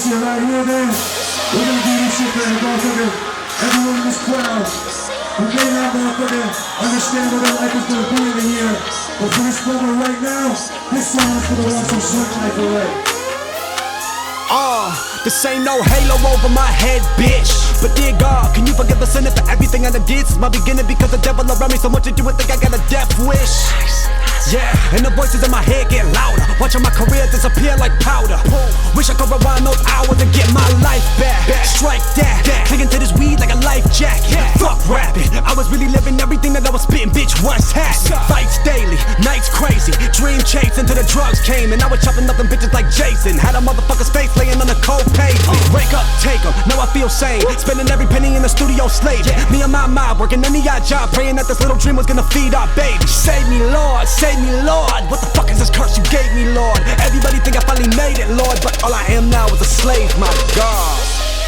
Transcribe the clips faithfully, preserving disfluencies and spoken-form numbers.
shit right here, then. We're gonna do this shit for motherfucker. Everyone in this crowd who may not motherfucker understand what their life is gonna be in a year. But for this moment right now, this song is gonna watch your short life away. Uh, this ain't no halo over my head, bitch. But dear God, can you forgive the sinner for everything I done did since my beginning? Because the devil around me so much that you would think I got a death wish. Yeah, and the voices in my head get louder, watching my career disappear like powder. Wish I could rewind those hours and get my life back. Strike that, clinging to this weed like a life jacket. Fuck rapping, I was really living everything that I was spitting, bitch, once had. Fights daily, nights crazy, dream chase until the drugs came. And I was chopping up them bitches like Jason. Had a motherfucker's face laying on the cold pavement. Wake up, take 'em, now I feel sane. Spending every penny in the studio slaving. Me and my mob working any odd job, praying that this little dream was gonna feed our baby. Save me, Lord, save me, Lord. What the fuck is this curse you gave me, Lord? Everybody think I finally made it, Lord, but all I am now is a slave, my God.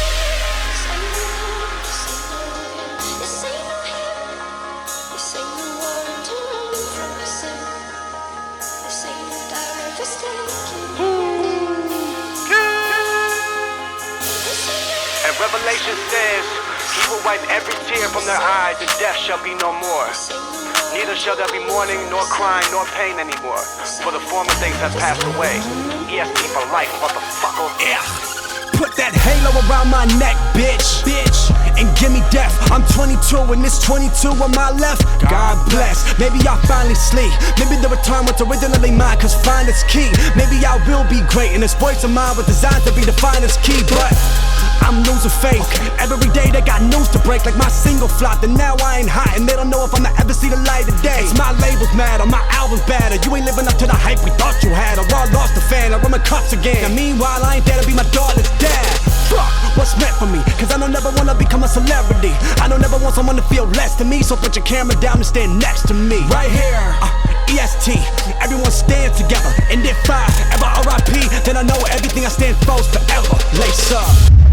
And Revelation says, He will wipe every tear from their eyes, and death shall be no more. Neither shall there be mourning, nor crying, nor pain anymore, for the former things have passed away. E S T for life, motherfucker. Yeah. Put that halo around my neck, bitch, bitch, and give me death. I'm twenty-two and this twenty-two on my left. God bless, maybe I'll finally sleep. Maybe the return was originally mine, cause find is key. Maybe I will be great, and this voice of mine was designed to be the finest key. But I'm losing faith. Every day they got news to break, like my single flopped, and now I ain't hot, and they don't know if I'ma ever see the light of day. It's my label's mad, or my album's bad, or you ain't living up to the hype we thought you had, or I lost a fan, or I'm in cuffs again. And meanwhile, I ain't there to be my daughter's dad. Fuck what's meant for me, cause I don't never wanna become a celebrity. I don't never want someone to feel less than me, so put your camera down and stand next to me. Right here, uh, E S T, everyone stand together. And if I ever R I P, then I know everything I stand for is forever. Lace up.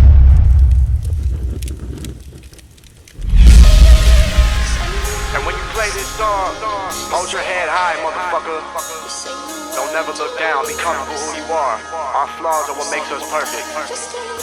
And when you play this song, hold your head high, motherfucker. Don't never look down, be comfortable who you are. Our flaws are what makes us perfect.